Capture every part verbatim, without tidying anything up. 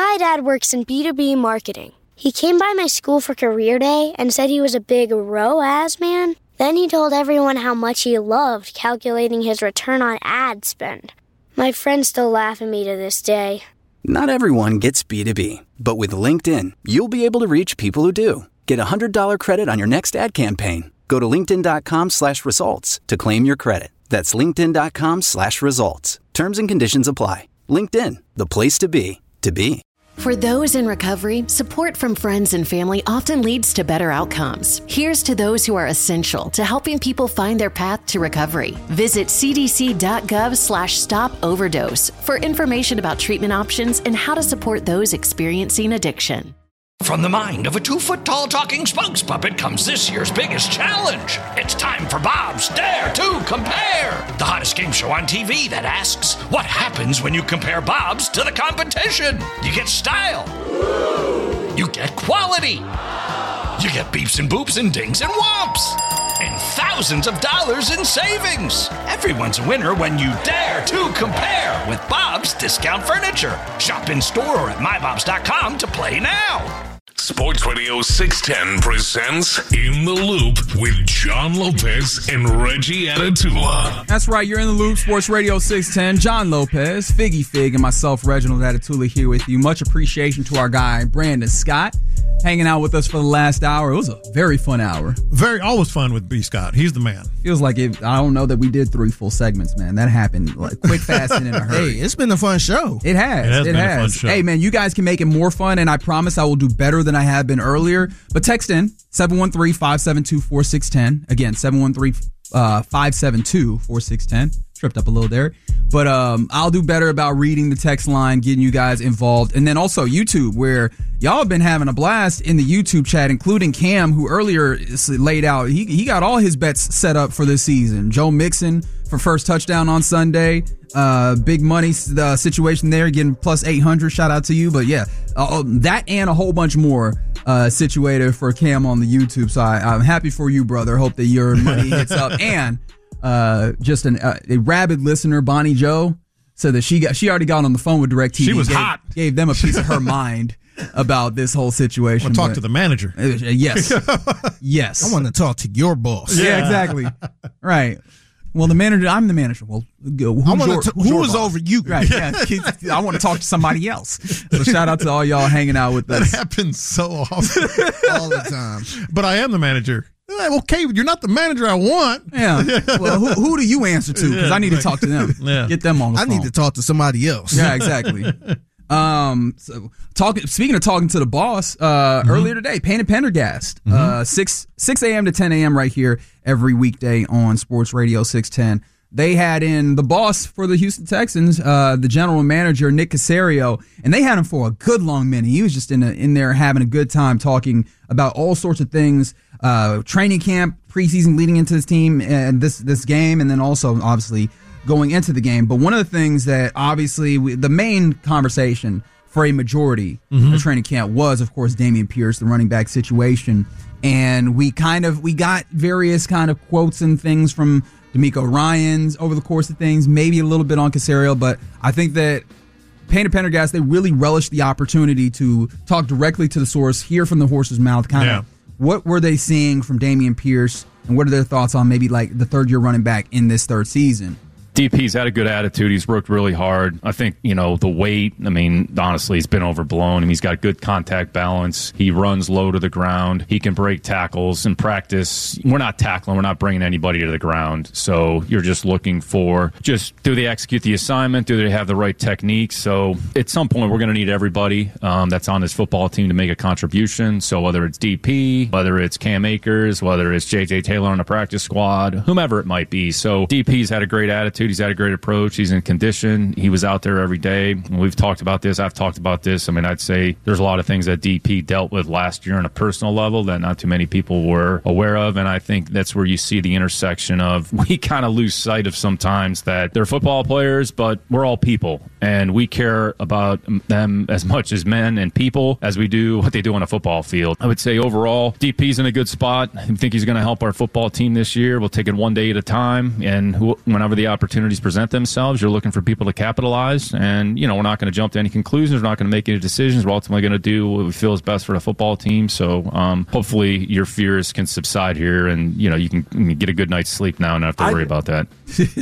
My dad works in B two B marketing. He came by my school for career day and said he was a big R O A S man. Then he told everyone how much he loved calculating his return on ad spend. My friends still laugh at me to this day. Not everyone gets B two B, but with LinkedIn, you'll be able to reach people who do. Get a one hundred dollars credit on your next ad campaign. Go to linkedin.com slash results to claim your credit. That's linkedin.com slash results. Terms and conditions apply. LinkedIn, the place to be, to be. For those in recovery, support from friends and family often leads to better outcomes. Here's to those who are essential to helping people find their path to recovery. Visit cdc.gov slash stop overdose for information about treatment options and how to support those experiencing addiction. From the mind of a two-foot-tall talking spokes puppet comes this year's biggest challenge. It's time for Bob's Dare to Compare, the hottest game show on T V that asks, what happens when you compare Bob's to the competition? You get style. You get quality. You get beeps and boops and dings and whomps. And thousands of dollars in savings. Everyone's a winner when you dare to compare with Bob's Discount Furniture. Shop in store or at my bobs dot com to play now. Sports Radio six ten presents In the Loop with John Lopez and Reggie Atatula. That's right, you're in the loop. Sports Radio six ten. John Lopez, Figgy Fig, and myself, Reginald Atatula, here with you. Much appreciation to our guy, Brandon Scott, hanging out with us for the last hour. It was a very fun hour. Very, always fun with B. Scott. He's the man. Feels like it. I don't know that we did three full segments, man. That happened like quick, fast, and in a hurry. Hey, it's been a fun show. It has. It has it been has. a fun show. Hey, man, you guys can make it more fun, and I promise I will do better than I have been earlier. But text in seven one three, five seven two, four six one zero. Again, seven one three, five seven two, four six one zero. Tripped up a little there. But um, I'll do better about reading the text line, getting you guys involved. And then also YouTube, where y'all have been having a blast in the YouTube chat, including Cam, who earlier laid out, he, he got all his bets set up for this season. Joe Mixon for first touchdown on Sunday. Uh, big money uh, situation there, getting plus eight hundred. Shout out to you. But yeah, uh, that and a whole bunch more uh, situated for Cam on the YouTube side. I'm happy for you, brother. Hope that your money hits up. And uh, just an, uh, a rabid listener, Bonnie Joe, said that she got she already got on the phone with DirecTV. She was gave, hot. Gave them a piece of her mind about this whole situation. I'll talk to the manager. Uh, yes. Yes. I want to talk to your boss. Yeah, exactly. Right. Well, the manager, I'm the manager. Well, who's I want your, to. who's Who your is boss? over you? Right. Yeah. I want to talk to somebody else. So shout out to all y'all hanging out with That us. happens so often. All the time. But I am the manager. Okay, you're not the manager I want. Yeah. Well, who, who do you answer to? Because I need to talk to them. Yeah. Get them on the I phone. need to talk to somebody else. Yeah, exactly. Um, so talking. Speaking of talking to the boss, uh, mm-hmm. earlier today, Painted Pendergast, mm-hmm. uh, six six a.m. to ten a.m. right here every weekday on Sports Radio six ten. They had in the boss for the Houston Texans, uh, the general manager Nick Caserio, and they had him for a good long minute. He was just in a, in there having a good time talking about all sorts of things, uh, training camp, preseason leading into this team and this this game, and then also obviously going into the game. But one of the things that obviously we, the main conversation for a majority mm-hmm. of training camp was, of course, Dameon Pierce, the running back situation. And we kind of, we got various kind of quotes and things from D'Amico Ryans over the course of things, maybe a little bit on Caserio, but I think that Painted Pendergast, they really relished the opportunity to talk directly to the source, hear from the horse's mouth, kind of yeah. what were they seeing from Dameon Pierce, and what are their thoughts on maybe like the third year running back in this third season? D P's had a good attitude. He's worked really hard. I think, you know, the weight, I mean, honestly, he's been overblown. I mean, he's got good contact balance. He runs low to the ground. He can break tackles. In practice, we're not tackling. We're not bringing anybody to the ground. So you're just looking for just, do they execute the assignment? Do they have the right technique? So at some point, we're going to need everybody um, that's on this football team to make a contribution. So whether it's D P, whether it's Cam Akers, whether it's J J Taylor on the practice squad, whomever it might be. So D P's had a great attitude. He's had a great approach. He's in condition. He was out there every day. We've talked about this. I've talked about this. I mean, I'd say there's a lot of things that D P dealt with last year on a personal level that not too many people were aware of. And I think that's where you see the intersection of, we kind of lose sight of sometimes that they're football players, but we're all people. And we care about them as much as men and people as we do what they do on a football field. I would say overall, D P's in a good spot. I think he's going to help our football team this year. We'll take it one day at a time. And whenever the opportunity opportunities present themselves, you're looking for people to capitalize. And, you know, we're not going to jump to any conclusions. We're not going to make any decisions. We're ultimately going to do what we feel is best for the football team. So um, hopefully your fears can subside here and, you know, you can, you can get a good night's sleep now and not have to worry I, about that.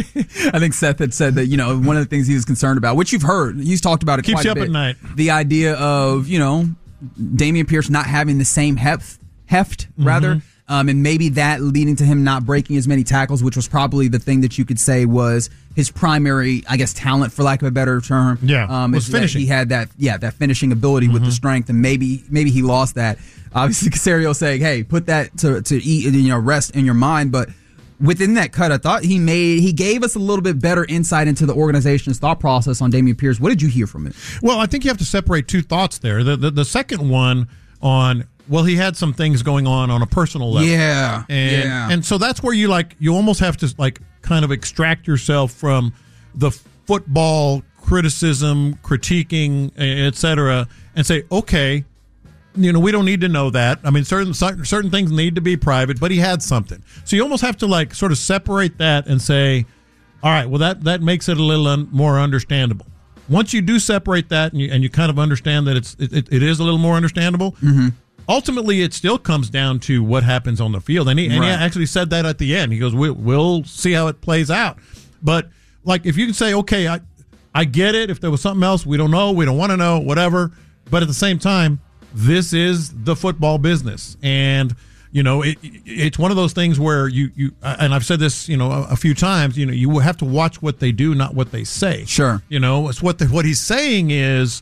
I think Seth had said that, you know, one of the things he was concerned about, which you've heard, he's talked about it Keeps quite you a up bit. at night. The idea of, you know, Dameon Pierce not having the same heft, heft rather, mm-hmm. um, and maybe that leading to him not breaking as many tackles, which was probably the thing that you could say was his primary, I guess, talent, for lack of a better term. Yeah, um, was finishing. He had that, yeah, that finishing ability mm-hmm. with the strength, and maybe maybe he lost that. Obviously, Caserio saying, "Hey, put that to to eat, you know, rest in your mind," but. Within that cut, I thought he made he gave us a little bit better insight into the organization's thought process on Dameon Pierce. What did you hear from it? Well, I think you have to separate two thoughts there. The the, the second one on, well, he had some things going on on a personal level. Yeah, and, yeah. And so that's where you like you almost have to like kind of extract yourself from the football criticism, critiquing, et cetera, and say, okay, you know, we don't need to know that. I mean, certain certain things need to be private, but he had something. So you almost have to like sort of separate that and say, all right, well, that, that makes it a little un- more understandable. Once you do separate that and you, and you kind of understand that it's it, it is a little more understandable, mm-hmm. ultimately it still comes down to what happens on the field. And he, and right. he actually said that at the end. He goes, we, we'll see how it plays out. But like if you can say, okay, I, I get it. If there was something else, we don't know. We don't want to know, whatever. But at the same time, this is the football business, and you know it, it's one of those things where you, you and I've said this you know a, a few times. You know you have to watch what they do, not what they say. Sure, you know it's what the, what he's saying is,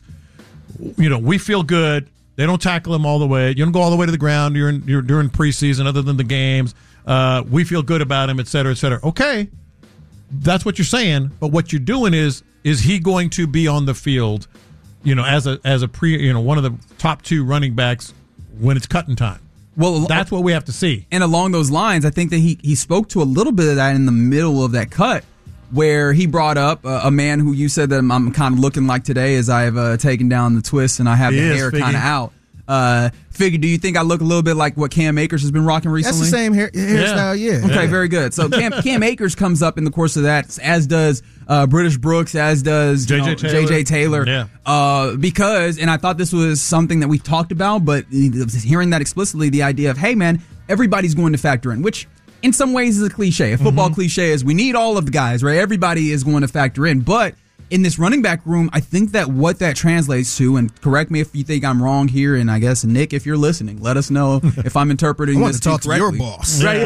you know we feel good. They don't tackle him all the way. You don't go all the way to the ground during during preseason, other than the games. Uh, we feel good about him, et cetera, et cetera. Okay, that's what you're saying, but what you're doing is is he going to be on the field? You know, as a as a pre, you know, one of the top two running backs when it's cutting time. Well, that's what we have to see. And along those lines, I think that he he spoke to a little bit of that in the middle of that cut, where he brought up a, a man who you said that I'm, I'm kind of looking like today as I have uh, taken down the twist and I have he the is, hair Figgy. kind of out. Uh, Figgy, do you think I look a little bit like what Cam Akers has been rocking recently? That's the same hair, hairstyle, yeah. Okay, yeah. very good. So Cam, Cam Akers comes up in the course of that, as does uh, British Brooks, as does J J Taylor. J J Taylor. Yeah. Uh, because, and I thought this was something that we've talked about, but hearing that explicitly, the idea of, hey man, everybody's going to factor in, which in some ways is a cliche. A football mm-hmm. cliche is we need all of the guys, right? Everybody is going to factor in, but in this running back room, I think that what that translates to, and correct me if you think I'm wrong here, and I guess, Nick, if you're listening, let us know if I'm interpreting I want this to talk to correctly. your boss. Right?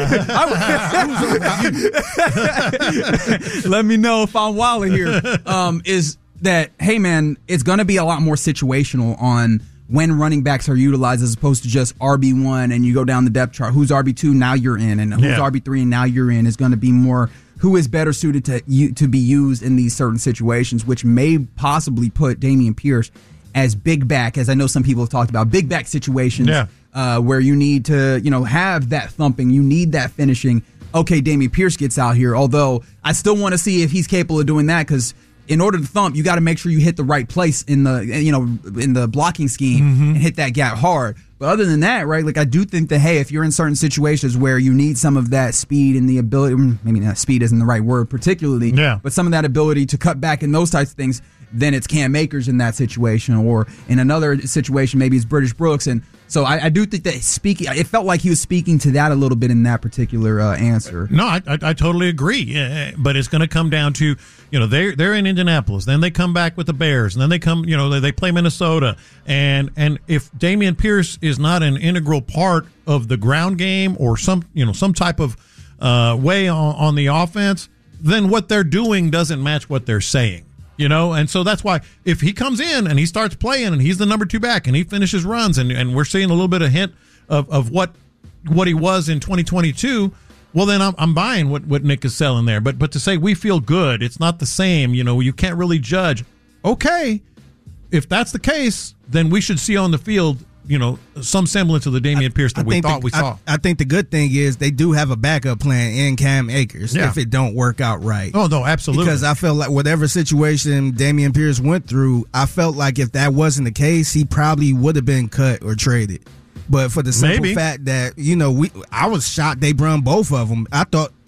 Let me know if I'm wilding here. Um, is that, hey, man, it's going to be a lot more situational on when running backs are utilized as opposed to just R B one and you go down the depth chart. Who's R B two, now you're in, and who's yeah. R B three, and now you're in, is going to be more who is better suited to to be used in these certain situations, which may possibly put Dameon Pierce as big back, as I know some people have talked about, big back situations yeah. uh, where you need to, you know, have that thumping, you need that finishing. Okay, Dameon Pierce gets out here, although I still want to see if he's capable of doing that, because in order to thump, you got to make sure you hit the right place in the, you know, in the blocking scheme mm-hmm. and hit that gap hard. But other than that, right, like I do think that, hey, if you're in certain situations where you need some of that speed and the ability, maybe not speed isn't the right word particularly, yeah. but some of that ability to cut back and those types of things, then it's Cam Akers in that situation, or in another situation, maybe it's British Brooks. And so I, I do think that speaking, it felt like he was speaking to that a little bit in that particular uh, answer. No, I, I, I totally agree. Yeah, but it's going to come down to, you know, they're, they're in Indianapolis. Then they come back with the Bears. And then they come, you know, they, they play Minnesota. And and if Dameon Pierce is not an integral part of the ground game or some, you know, some type of uh, way on, on the offense, then what they're doing doesn't match what they're saying. You know, and so that's why if he comes in and he starts playing and he's the number two back and he finishes runs and, and we're seeing a little bit of hint of, of what what he was in twenty twenty-two, well, then I'm, I'm buying what, what Nick is selling there. But but to say we feel good, it's not the same. You know, you can't really judge. Okay, if that's the case, then we should see on the field, you know, some semblance of the Dameon Pierce that I we think thought the, we saw. I, I think the good thing is they do have a backup plan in Cam Akers Yeah. if it don't work out right. Oh, no, absolutely. Because I felt like whatever situation Dameon Pierce went through, I felt like if that wasn't the case, he probably would have been cut or traded. But for the simple Maybe. fact that, you know, we I was shocked they brung both of them. I thought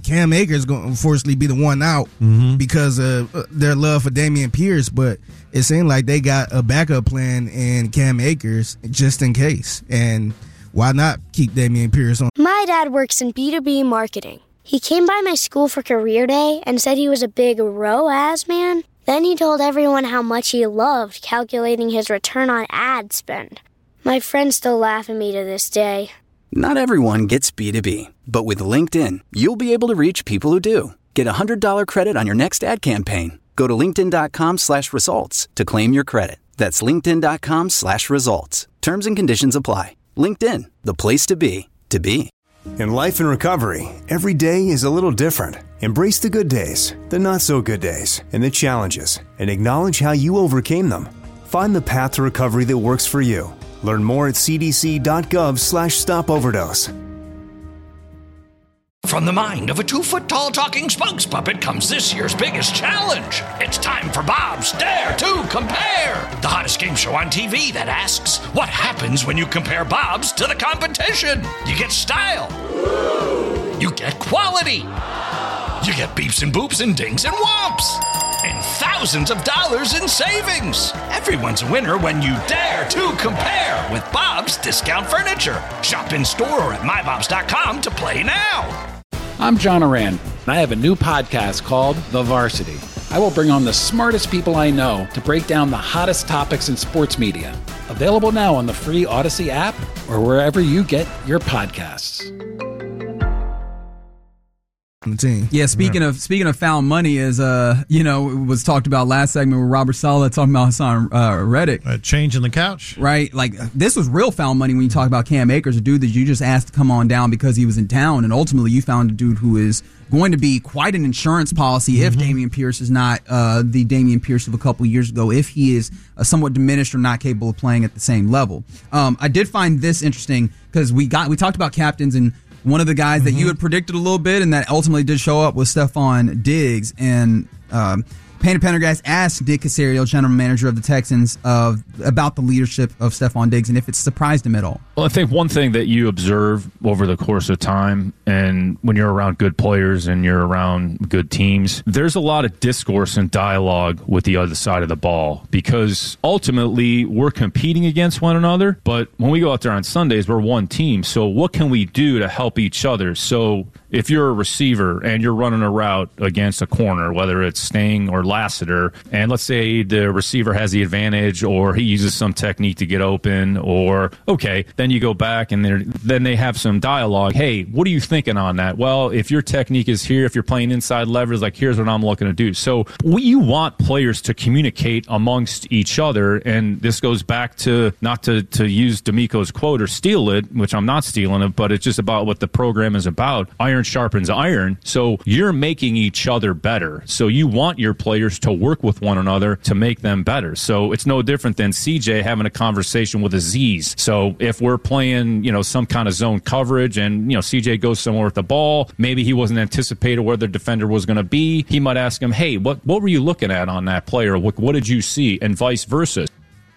Cam Akers going to unfortunately be the one out mm-hmm. because of their love for Dameon Pierce, but it seemed like they got a backup plan in Cam Akers just in case. And why not keep Dameon Pierce on? My dad works in B two B marketing. He came by my school for career day and said he was a big R O A S man. Then he told everyone how much he loved calculating his return on ad spend. My friends still laugh at me to this day. Not everyone gets B two B, but with LinkedIn, you'll be able to reach people who do. Get a one hundred dollars credit on your next ad campaign. Go to linkedin.com slash results to claim your credit. That's linkedin.com slash results. Terms and conditions apply. LinkedIn, the place to be, to be. In life and recovery, every day is a little different. Embrace the good days, the not so good days, and the challenges, and acknowledge how you overcame them. Find the path to recovery that works for you. Learn more at cdc.gov slash stop overdose. From the mind of a two-foot-tall talking spokes puppet comes this year's biggest challenge. It's time for Bob's Dare to Compare, the hottest game show on T V that asks, what happens when you compare Bob's to the competition? You get style. You get quality. You get beeps and boops and dings and whomps. And thousands of dollars in savings. Everyone's a winner when you dare to compare with Bob's Discount Furniture. Shop in store or at my bobs dot com to play now. I'm John Oran, and I have a new podcast called The Varsity. I will bring on the smartest people I know to break down the hottest topics in sports media. Available now on the free Odyssey app or wherever you get your podcasts. Team. Yeah, speaking yeah. of speaking of found money, as uh, you know, it was talked about last segment with Robert Saleh talking about Hassan uh, Reddick. Uh, changing the couch. Right. Like, this was real found money when you talk about Cam Akers, a dude that you just asked to come on down because he was in town, and ultimately you found a dude who is going to be quite an insurance policy if mm-hmm. Dameon Pierce is not uh, the Dameon Pierce of a couple years ago, if he is uh, somewhat diminished or not capable of playing at the same level. Um, I did find this interesting because we got we talked about captains, and one of the guys mm-hmm. that you had predicted a little bit and that ultimately did show up was Stephon Diggs. And um, Painted Pendergast asked Dick Caserio, general manager of the Texans, uh, about the leadership of Stephon Diggs and if it surprised him at all. Well, I think one thing that you observe over the course of time, and when you're around good players and you're around good teams, there's a lot of discourse and dialogue with the other side of the ball, because ultimately we're competing against one another, but when we go out there on Sundays, we're one team. So what can we do to help each other? So if you're a receiver and you're running a route against a corner, whether it's Sting or Lassiter, and let's say the receiver has the advantage or he uses some technique to get open, or okay, then you go back and then they have some dialogue. Hey, what are you thinking on that? Well, if your technique is here, if you're playing inside leverage, like here's what I'm looking to do. So we, you want players to communicate amongst each other, and this goes back to, not to, to use D'Amico's quote or steal it, which I'm not stealing it, but it's just about what the program is about. Iron sharpens iron. So you're making each other better. So you want your players to work with one another to make them better. So it's no different than C J having a conversation with Azeez. So if we're playing, you know, some kind of zone coverage and, you know, C J goes somewhere with the ball, maybe he wasn't anticipated where the defender was going to be. He might ask him, hey, what, what were you looking at on that player? What, what did you see? And vice versa.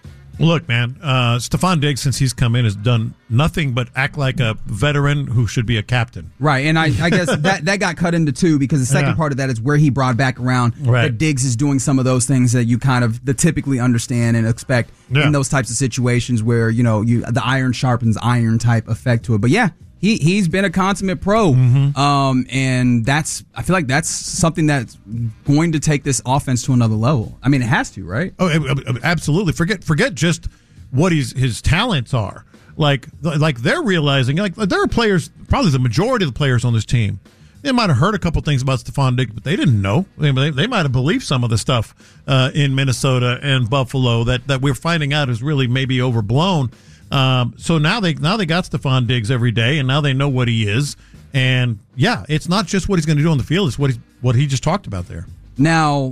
Look, man, uh, Stephon Diggs, since he's come in, has done nothing but act like a veteran who should be a captain. Right, and I, I guess that, that got cut into two, because the second Yeah. part of that is where he brought back around Right. that Diggs is doing some of those things that you kind of the typically understand and expect Yeah. in those types of situations where, you know, you the iron sharpens iron type effect to it. But yeah, he he's been a consummate pro, Mm-hmm. um, and that's I feel like that's something that's going to take this offense to another level. I mean, it has to, right? Oh, absolutely. Forget forget just what his his talents are. Like like they're realizing, like there are players, probably the majority of the players on this team, they might have heard a couple things about Stephon Diggs, but they didn't know. I mean, they, they might have believed some of the stuff uh, in Minnesota and Buffalo that, that we're finding out is really maybe overblown. Um, so now they now they got Stephon Diggs every day, and now they know what he is. And yeah, it's not just what he's going to do on the field; it's what he's what he just talked about there. Now,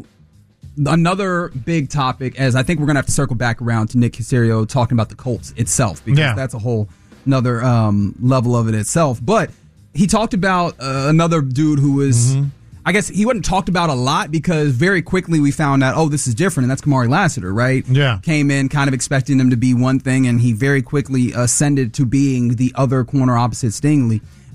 another big topic, as I think we're going to have to circle back around to Nick Caserio talking about the Colts itself, because Yeah. that's a whole another um, level of it itself. But he talked about uh, another dude who was, Mm-hmm. I guess he wasn't talked about a lot, because very quickly we found out, oh, this is different, and that's Kamari Lassiter, right? Yeah. Came in kind of expecting him to be one thing, and he very quickly ascended to being the other corner opposite Stingley.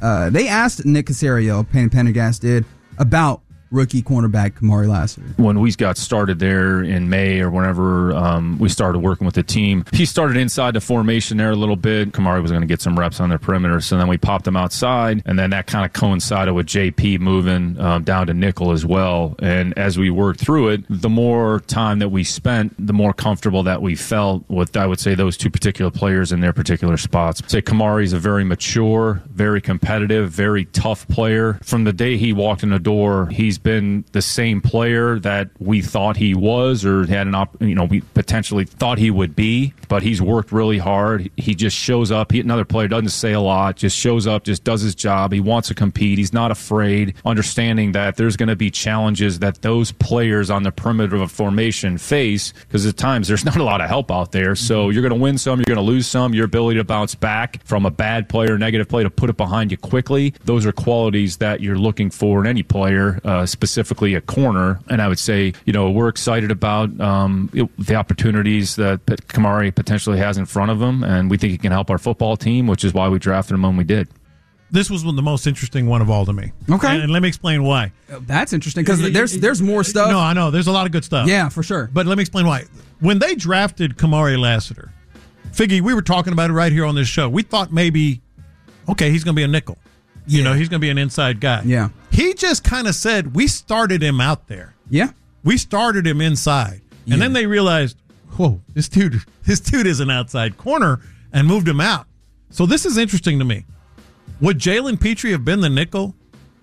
uh, they asked Nick Caserio, Payne Pendergast did, about rookie cornerback Kamari Lassiter. When we got started there in May or whenever um, we started working with the team, he started inside the formation there a little bit. Kamari was going to get some reps on their perimeter, so then we popped him outside, and then that kind of coincided with J P moving um, down to nickel as well. And as we worked through it, the more time that we spent, the more comfortable that we felt with, I would say, those two particular players in their particular spots. I'd say Kamari's a very mature, very competitive, very tough player. From the day he walked in the door, he's been the same player that we thought he was, or had an op- you know we potentially thought he would be, but he's worked really hard. He just shows up. He, another player doesn't say a lot, just shows up, just does his job. He wants to compete. He's not afraid, understanding that there's going to be challenges that those players on the perimeter of a formation face, because at times there's not a lot of help out there. So you're going to win some, you're going to lose some. Your ability to bounce back from a bad play or negative play, to put it behind you quickly, those are qualities that you're looking for in any player, uh, specifically a corner. And I would say, you know, we're excited about um, it, the opportunities that Kamari potentially has in front of him, and we think he can help our football team, which is why we drafted him when we did. This was the most interesting one of all to me. Okay. And, and let me explain why. That's interesting, because there's there's more stuff. No, I know. There's a lot of good stuff. Yeah, for sure. But let me explain why. When they drafted Kamari Lassiter, Figgy, we were talking about it right here on this show. We thought maybe, okay, he's going to be a nickel. You Yeah. know, he's going to be an inside guy. Yeah. He just kind of said, we started him out there. Yeah. We started him inside. Yeah. And then they realized, whoa, this dude, this dude is an outside corner, and moved him out. So this is interesting to me. Would Jalen Petrie have been the nickel?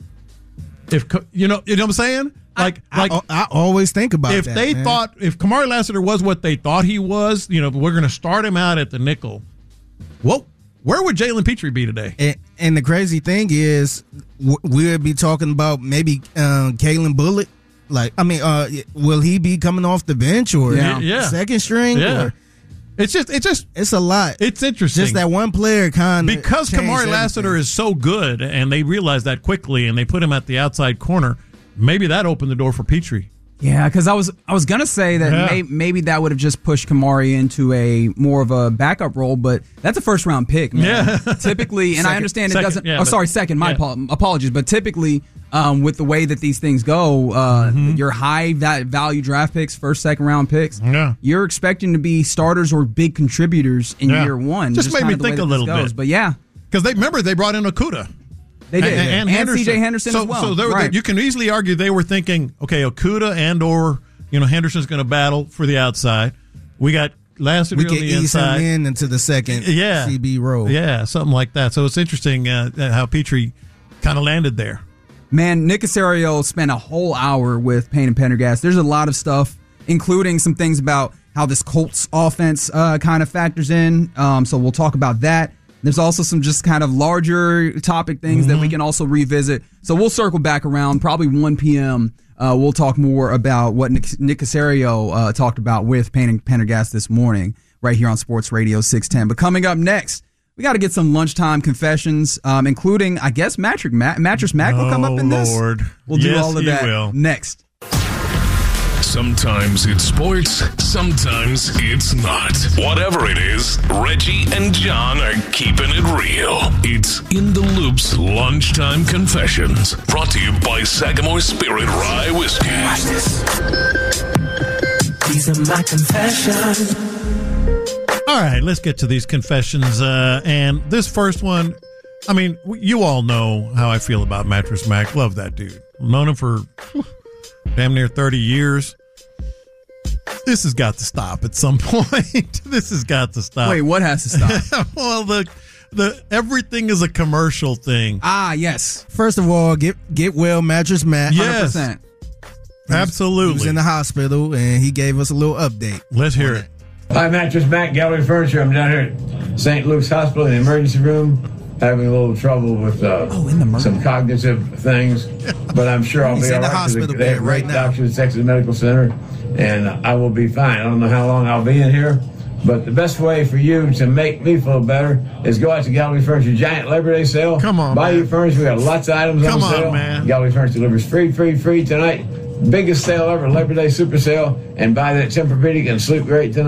If you know, you know what I'm saying? Like, I, like I, I always think about if that, they man. thought, if Kamari Lassiter was what they thought he was, you know, we're going to start him out at the nickel. Whoa, where would Jalen Petrie be today? And, and the crazy thing is, w- we'll be talking about maybe um, Kalen Bullock. Like, I mean, uh, will he be coming off the bench or Yeah. Yeah. second string? Yeah. Or, It's just, it's just, it's a lot. it's interesting. Just that one player kind of Because Kamari Lassiter is so good, and they realized that quickly, and they put him at the outside corner, maybe that opened the door for Petrie. Yeah, because I was I was gonna say that Yeah. may, maybe that would have just pushed Kamari into a more of a backup role, but that's a first round pick, man. Yeah. Typically, and Second- I understand it second, doesn't. yeah, oh, but- sorry, second. My yeah. apo- apologies, but typically, um, with the way that these things go, uh, Mm-hmm. your high va- value draft picks, first second round picks, Yeah. you're expecting to be starters or big contributors in Yeah. year one. Just made kinda me the way think that a this little goes. bit. But yeah, Because they remember they brought in Okudah. they did, And, and, C J Henderson so, as well. So they were, right. you can easily argue they were thinking, okay, Okudah and or you know Henderson's going to battle for the outside. We got Lassiter we on can the ease inside. him in into the second Yeah. C B role. Yeah, something like that. So it's interesting uh, how Petrie kind of landed there. Man, Nick Caserio spent a whole hour with Payne and Pendergast. There's a lot of stuff, including some things about how this Colts offense uh, kind of factors in. Um, so we'll talk about that. There's also some just kind of larger topic things Mm-hmm. that we can also revisit. So we'll circle back around probably one p.m. Uh, we'll talk more about what Nick, Nick Caserio uh, talked about with Payne and Pendergast this morning right here on Sports Radio six ten. But coming up next, we got to get some lunchtime confessions, um, including, I guess, Mattress Mac, Mattress Mac will come up in this. Oh, Lord. We'll do Yes, all of he that will. next. Sometimes it's sports, sometimes it's not. Whatever it is, Reggie and John are keeping it real. It's In the Loop's Lunchtime Confessions, brought to you by Sagamore Spirit Rye Whiskey. Watch this. These are my confessions. All right, let's get to these confessions. Uh, and this first one, I mean, you all know how I feel about Mattress Mac. Love that dude. Known him for whew, damn near thirty years. This has got to stop at some point. This has got to stop. Wait, what has to stop? Well, the the everything is a commercial thing. ah, yes. First of all, get get well, Mattress Matt. Yes. one hundred percent. He was Absolutely. in the hospital, and he gave us a little update. Let's hear it. Hi, Mattress Mac, Gallery Furniture. I'm down here at Saint Luke's Hospital in the emergency room, having a little trouble with uh, Oh, in the mer- some cognitive things, but I'm sure I'll He's be in all the right. 'cause hospital They have bed right great now. doctors at Texas Medical Center, and I will be fine. I don't know how long I'll be in here, but the best way for you to make me feel better is go out to Gallery Furniture Giant Labor Day sale. Come on, buy man. your furniture. We got lots of items Come on on, sale. man. Gallery Furniture delivers free, free, free tonight. Biggest sale ever, Labor Day super sale, and buy that Tempur-Pedic and sleep great tonight.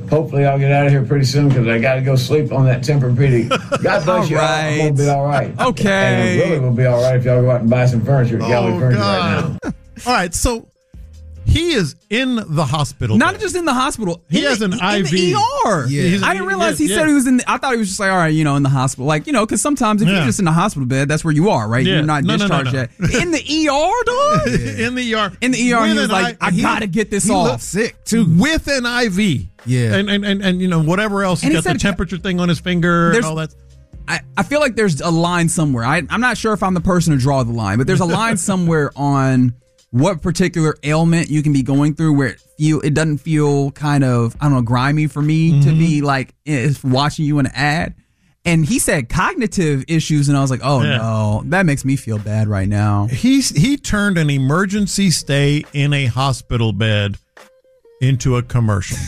hopefully I'll get out of here pretty soon because I got to go sleep on that Tempur-Pedic. God bless All you. right. I'm going to be all right. Okay. And it really will be all right if y'all go out and buy some furniture at Gallery Oh, Furniture God. right now. All right, so he is in the hospital. Not bed. just in the hospital. He in has the, an in I V. the E R. Yeah. He's- I didn't realize he yeah, said yeah. he was in. The, I thought he was just like, all right, you know, in the hospital, like you know, because sometimes if Yeah. you're just in the hospital bed, that's where you are, right? Yeah. You're not No, no, no, discharged no. yet. In the E R, dog. in the E R. In the E R, With he was an like, I he- gotta get this He off. looked sick too. with an I V. Yeah. and and and, and you know whatever else. And He he got the said- temperature thing on his finger and There's- all that. I, I feel like there's a line somewhere. I, I'm not sure if I'm the person to draw the line, but there's a line somewhere on what particular ailment you can be going through where it feel it doesn't feel kind of I don't know grimy for me Mm-hmm. to be like eh, watching you in an ad. And he said cognitive issues, and I was like, oh Yeah. no, that makes me feel bad right now. He's he turned an emergency stay in a hospital bed into a commercial.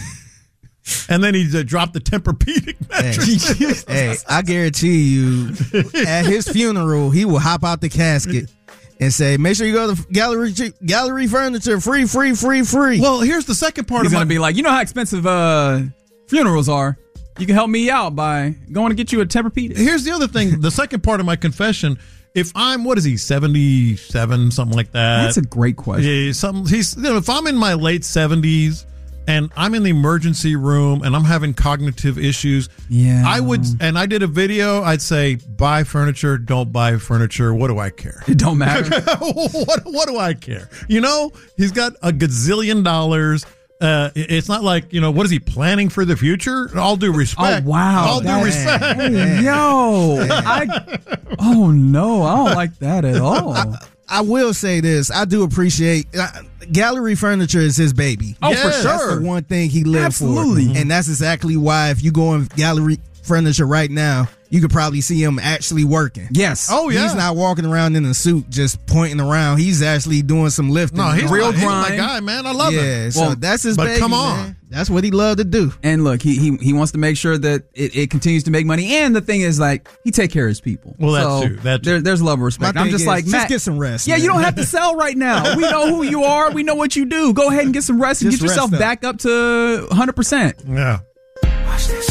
And then he uh, dropped the Tempur-Pedic mattress. Hey, I guarantee you, at his funeral, he will hop out the casket and say, "Make sure you go to Gallery Gallery Furniture, free, free, free, free." Well, here's the second part He's of my gonna be like, you know how expensive uh, funerals are. You can help me out by going to get you a Tempur-Pedic. Here's the other thing. The second part of my confession. If I'm, what is he, seventy-seven, something like that? That's a great question. Yeah, something. He's. You know, if I'm in my late seventies and I'm in the emergency room and I'm having cognitive issues, Yeah. I would. And I did a video. I'd say, buy furniture, don't buy furniture. What do I care? It don't matter. what, what do I care? You know, he's got a gazillion dollars. Uh, it- it's not like, you know, what is he planning for the future? All due respect. Oh, wow. All due That- respect. Hey, yo, I, oh no, I don't like that at all. I will say this: I do appreciate uh, Gallery Furniture is his baby. Oh, for That's sure. the one thing he lived Absolutely. for, and that's exactly why if you go in Gallery Furniture right now, you could probably see him actually working. Yes. Oh, yeah. He's not walking around in a suit just pointing around. He's actually doing some lifting. No, he's Real my, he's my grind. guy, man. I love yeah, it. so Well, that's his but baby. come on. man. That's what he loved to do. And look, he, he he wants to make sure that it, it continues to make money. And the thing is, like, he take care of his people. Well, that so too, that too. There, there's love and respect. My I'm thing just is, like, just Matt, get some rest, Yeah, man. you don't have to sell right now. We know who you are. We know what you do. Go ahead and get some rest and Just get yourself rest up. back up to one hundred percent. Yeah. Watch this.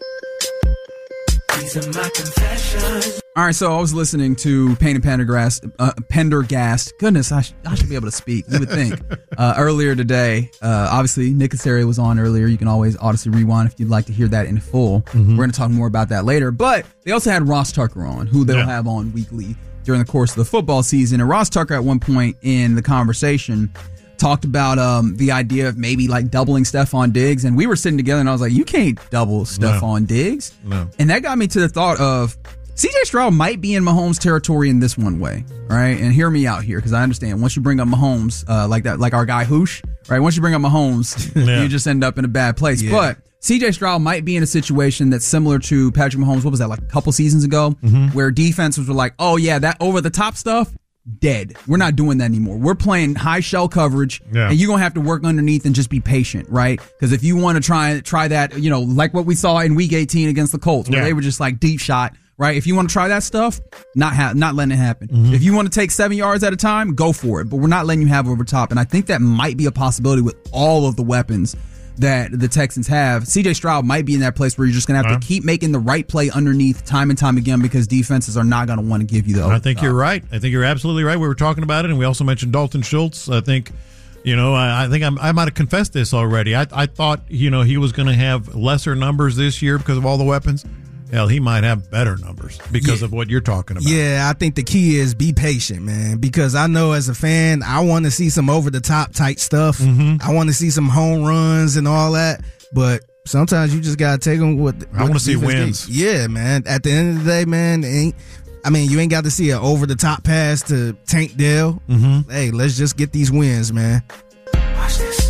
These are my confessions. All right, so I was listening to Pain and Pendergast. Uh, Pendergast. Goodness, I, sh- I should be able to speak. You would think. Uh, earlier today, uh, obviously, Nick Casario was on earlier. You can always Odyssey Rewind if you'd like to hear that in full. Mm-hmm. We're going to talk more about that later. But they also had Ross Tucker on, who they'll Yeah. have on weekly during the course of the football season. And Ross Tucker, at one point in the conversation, talked about um, the idea of maybe like doubling Stephon Diggs. And we were sitting together and I was like, you can't double Stephon Diggs. No. And that got me to the thought of C J Stroud might be in Mahomes territory in this one way, right? And hear me out here, because I understand once you bring up Mahomes, uh, like that, like our guy Hoosh, right? Once you bring up Mahomes, Yeah. you just end up in a bad place. Yeah. But C J Stroud might be in a situation that's similar to Patrick Mahomes. What was that, like a couple seasons ago, where defenses were like, "Oh yeah, that over the top stuff, dead. We're not doing that anymore. We're playing high shell coverage, Yeah. and you're gonna have to work underneath and just be patient, right? Because if you want to try try that, you know, like what we saw in Week eighteen against the Colts, where Yeah. they were just like deep shot, right? If you want to try that stuff, not ha- not letting it happen. Mm-hmm. If you want to take seven yards at a time, go for it. But we're not letting you have over top, and I think that might be a possibility with all of the weapons that the Texans have. C J Stroud might be in that place where you're just going to have Uh-huh. to keep making the right play underneath time and time again, because defenses are not going to want to give you the I think you're right. I think you're absolutely right. We were talking about it, and we also mentioned Dalton Schultz. I think, you know, I, I think I'm, I might have confessed this already. I, I thought, you know, he was going to have lesser numbers this year because of all the weapons. Hell, he might have better numbers because Yeah. of what you're talking about. Yeah, I think the key is be patient, man, because I know as a fan, I want to see some over the top type stuff. Mm-hmm. I want to see some home runs and all that, but sometimes you just got to take them with. I with wanna see defense wins. gives. Yeah, man. At the end of the day, man, it ain't. I mean, you ain't got to see an over the top pass to Tank Dell. Mm-hmm. Hey, let's just get these wins, man. Watch this.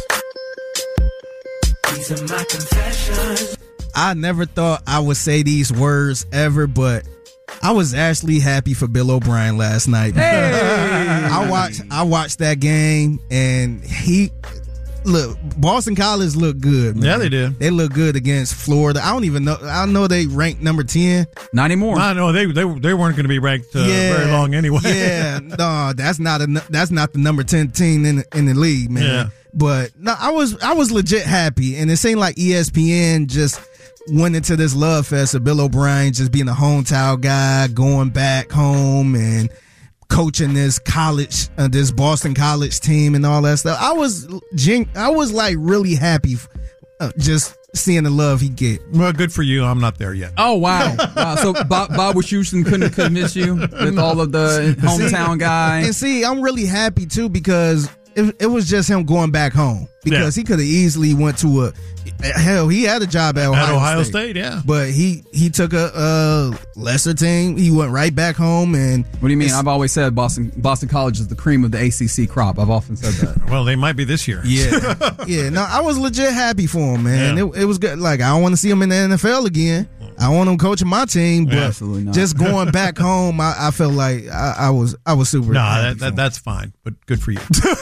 These are my confessions. I never thought I would say these words ever, but I was actually happy for Bill O'Brien last night. I watched I watched that game, and he look Boston College looked good, man. Yeah, they did. They look good against Florida. I don't even know. I know they ranked number ten. Not anymore. I know they they they weren't going to be ranked uh, very long anyway. Yeah, no, that's not a that's not the number ten team in the, in the league, man. Yeah. But no, I was I was legit happy, and it seemed like E S P N just went into this love fest of Bill O'Brien just being a hometown guy, going back home and coaching this college, uh, this Boston College team and all that stuff. I was gen- I was like really happy, uh, just seeing the love he get. Well, good for you. I'm not there yet. Oh wow! wow. So Bob, Bob Wischusen couldn't convince you with all of the hometown guy. And see, I'm really happy too because it, it was just him going back home because Yeah. he could have easily went to a hell. He had a job at Ohio, At Ohio State. State, yeah. But he he took a, a lesser team. He went right back home. And What do you mean? I've always said Boston Boston College is the cream of the A C C crop. I've often said that. Well, they might be this year. Yeah, yeah. No, I was legit happy for him, man. Yeah. It, it was good. Like I don't want to see him in the N F L again. I want him coaching my team, but Yeah, absolutely not. just going back home, I, I felt like I, I was I was super. No, happy that, for that him. that's fine, but good for you.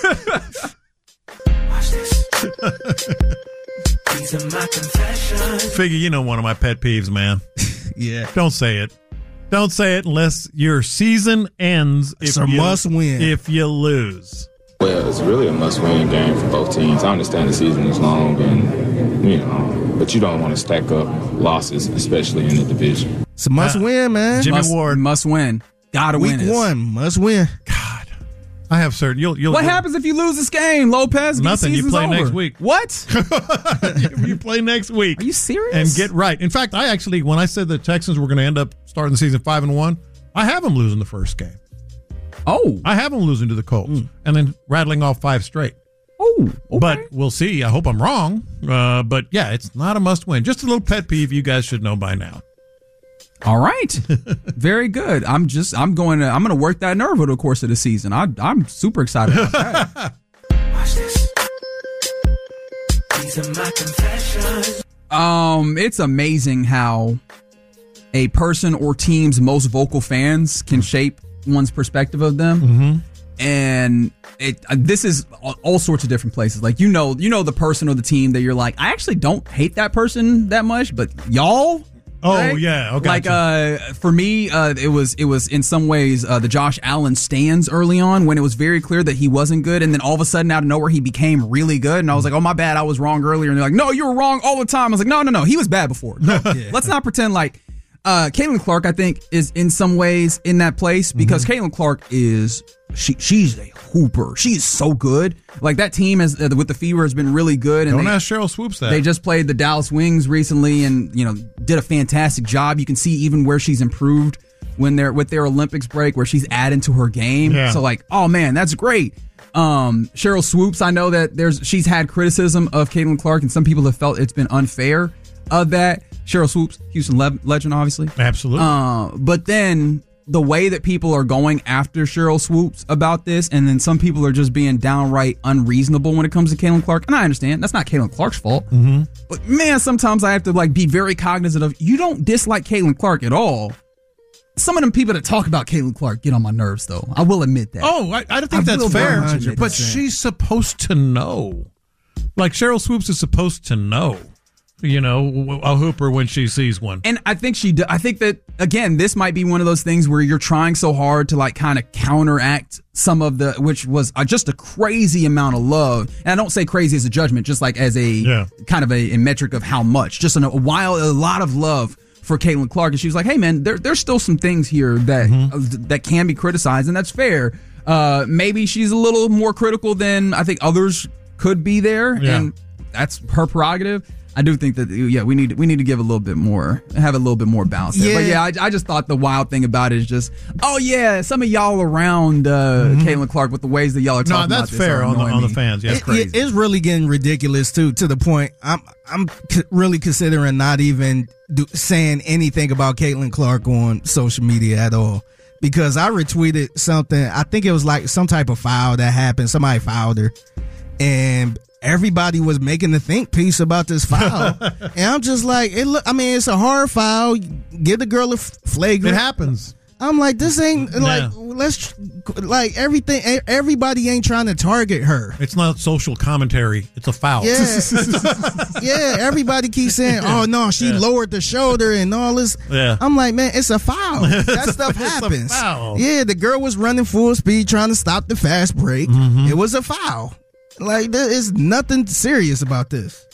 Watch this. These are my confessions. Figure, you know one of my pet peeves, man. Yeah. Don't say it. Don't say it unless your season ends. If It's a you, must win. If you lose. Well, it's really a must-win game for both teams. I understand the season is long, and you know, but you don't want to stack up losses, especially in the division. It's a must Uh, win, man. Jimmy must, Ward. must win. Gotta Week win. this. one, must win. God, I have certain. You'll. you'll What you'll- happens if you lose this game, Lopez? The Nothing. You season's play over. next week. What? You play next week. Are you serious? And get right. In fact, I actually, when I said the Texans were going to end up starting the season five and one, I have them losing the first game. Oh. I have them losing to the Colts and then rattling off five straight. Oh. Okay. But we'll see. I hope I'm wrong. Uh, but yeah, it's not a must win. Just a little pet peeve you guys should know by now. All right. Very good. I'm just I'm going to I'm going to work that nerve over the course of the season. I I'm super excited about that. Watch this. These are my confessions. Um it's amazing how a person or team's most vocal fans can shape one's perspective of them. Mm-hmm. And it uh, this is all, all sorts of different places. Like you know, you know the person or the team that you're like, I actually don't hate that person that much, but y'all. Oh right? yeah, okay. Like uh, for me, uh, it was it was in some ways uh, the Josh Allen stands early on when it was very clear that he wasn't good, and then all of a sudden out of nowhere he became really good, and I was like, oh my bad, I was wrong earlier, and they're like, no, you were wrong all the time. I was like, no, no, no, he was bad before. No, yeah. Let's not pretend like. Uh, Caitlin Clark, I think, is in some ways in that place because mm-hmm. Caitlin Clark is she she's a hooper. She is so good. Like that team has uh, with the Fever has been really good. And Don't they, ask Cheryl Swoops that. They just played the Dallas Wings recently, and you know did a fantastic job. You can see even where she's improved when they're with their Olympics break, where she's adding to her game. Yeah. So like, oh man, that's great. Um, Cheryl Swoops, I know that there's she's had criticism of Caitlin Clark, and some people have felt it's been unfair of that. Cheryl Swoops, Houston le- legend, obviously. Absolutely. Uh, but then the way that people are going after Cheryl Swoops about this, and then some people are just being downright unreasonable when it comes to Caitlin Clark. And I understand that's not Caitlin Clark's fault. Mm-hmm. But man, sometimes I have to like be very cognizant of you don't dislike Caitlin Clark at all. Some of them people that talk about Caitlin Clark get on my nerves, though. I will admit that. Oh, I, I don't think I that's will fair. one hundred percent. But she's supposed to know. Like Cheryl Swoops is supposed to know. You know, a hooper when she sees one. And I think she, do, I think that, again, this might be one of those things where you're trying so hard to like kind of counteract some of the, which was uh, just a crazy amount of love. And I don't say crazy as a judgment, just like as a yeah. kind of a, a metric of how much, just an, a while, a lot of love for Caitlin Clark. And she was like, hey man, there, there's still some things here that, mm-hmm. uh, that can be criticized, and that's fair. Uh, maybe she's a little more critical than I think others could be there. Yeah. And that's her prerogative. I do think that yeah we need we need to give a little bit more have a little bit more balance there. Yeah. But yeah I, I just thought the wild thing about it is just oh yeah some of y'all around uh, mm-hmm. Caitlin Clark with the ways that y'all are talking no that's about this fair on the, on the fans. Yeah, it, it, it's really getting ridiculous too to the point I'm I'm c- really considering not even do, saying anything about Caitlin Clark on social media at all because I retweeted something. I think it was like some type of foul that happened. Somebody fouled her and everybody was making the think piece about this foul. And I'm just like, it look, I mean, it's a hard foul. Give the girl a flagrant. It happens. I'm like, this ain't like, Yeah. let's, like, everything, everybody ain't trying to target her. It's not social commentary. It's a foul. Yeah. Yeah, everybody keeps saying, oh, no, she Yeah. lowered the shoulder and all this. Yeah. I'm like, man, it's a foul. That a- stuff it's a happens. foul. Yeah, the girl was running full speed trying to stop the fast break. Mm-hmm. It was a foul. Like, there is nothing serious about this.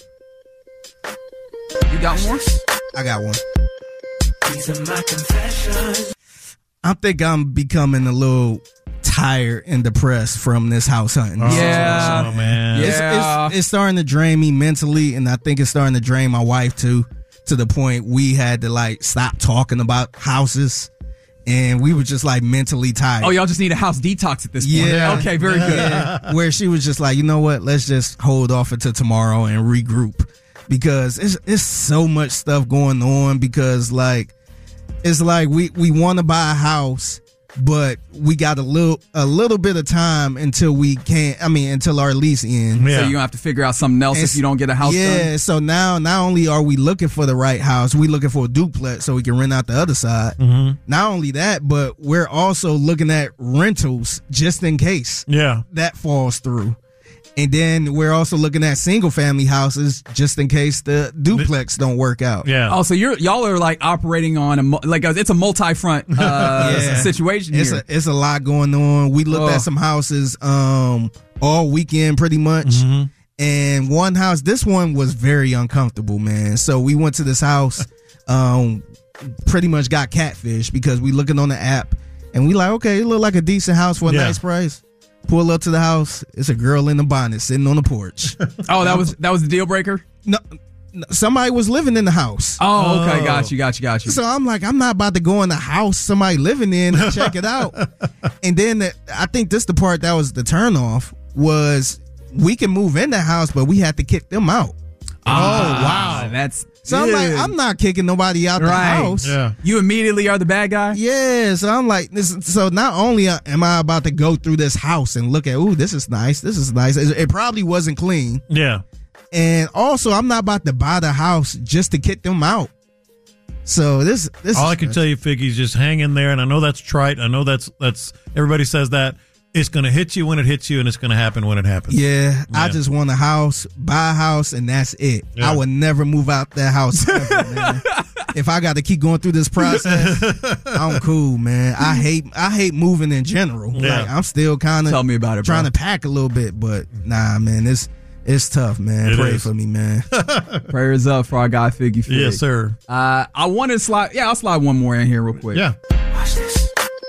You got one? I got one. These are my confessions. I think I'm becoming a little tired and depressed from this house hunting. Oh, Yeah. oh, man. It's, Yeah. it's, it's starting to drain me mentally, and I think it's starting to drain my wife too, to the point we had to like stop talking about houses, and we were just like mentally tired. Oh, y'all just need a house detox at this point. Yeah. Okay, very good. Yeah. Where she was just like, you know what? Let's just hold off until tomorrow and regroup, because it's it's so much stuff going on. Because like it's like we we want to buy a house, but we got a little a little bit of time until we can't. I mean, until our lease ends. So you're gonna have to figure out something else if you don't get a house yeah, done. so now not only are we looking for the right house, we looking for a duplex so we can rent out the other side. Mm-hmm. Not only that, but we're also looking at rentals just in case Yeah. that falls through. And then we're also looking at single family houses just in case the duplex don't work out. Yeah. Oh, so you're y'all are like operating on a mu- like a, it's a multi-front uh, Yeah. situation It's here. a, it's a lot going on. We looked Oh. at some houses um all weekend pretty much. Mm-hmm. And one house, this one was very uncomfortable, man. So we went to this house, um, pretty much got catfish because we looking on the app and we like, okay, it look like a decent house for a Yeah. nice price. Pull up to the house, it's a girl in the bonnet sitting on the porch. Oh, that was that was the deal breaker. No, no, somebody was living in the house. Oh, okay, Oh. got you, got you, got you. So I'm like, I'm not about to go in the house somebody living in and check it out. And then the, I think this the part that was the turnoff was we can move in the house, but we had to kick them out. Ah, wow, that's So I'm like, I'm not kicking nobody out the Right. house. Yeah. You immediately are the bad guy. Yeah, so I'm like, this. So not only am I about to go through this house and look at, ooh, this is nice, this is nice. It, it probably wasn't clean, Yeah. and also I'm not about to buy the house just to kick them out. So this, this. All is I can tell you, Figgy's just hang in there, and I know that's trite. I know that's that's everybody says that. It's going to hit you when it hits you, and it's going to happen when it happens. Yeah, I Yeah. just want a house, buy a house, and that's it. Yeah. I would never move out that house ever, man. If I got to keep going through this process, I'm cool, man. I hate I hate moving in general. Yeah. Like, I'm still kind of Tell me about it, trying bro. to pack a little bit, but nah, man, it's it's tough, man. It Pray is. for me, man. Prayers up for our guy Figgy Fig. Yes, sir. Uh, I want to slide. Yeah, I'll slide one more in here real quick. Yeah. Watch this.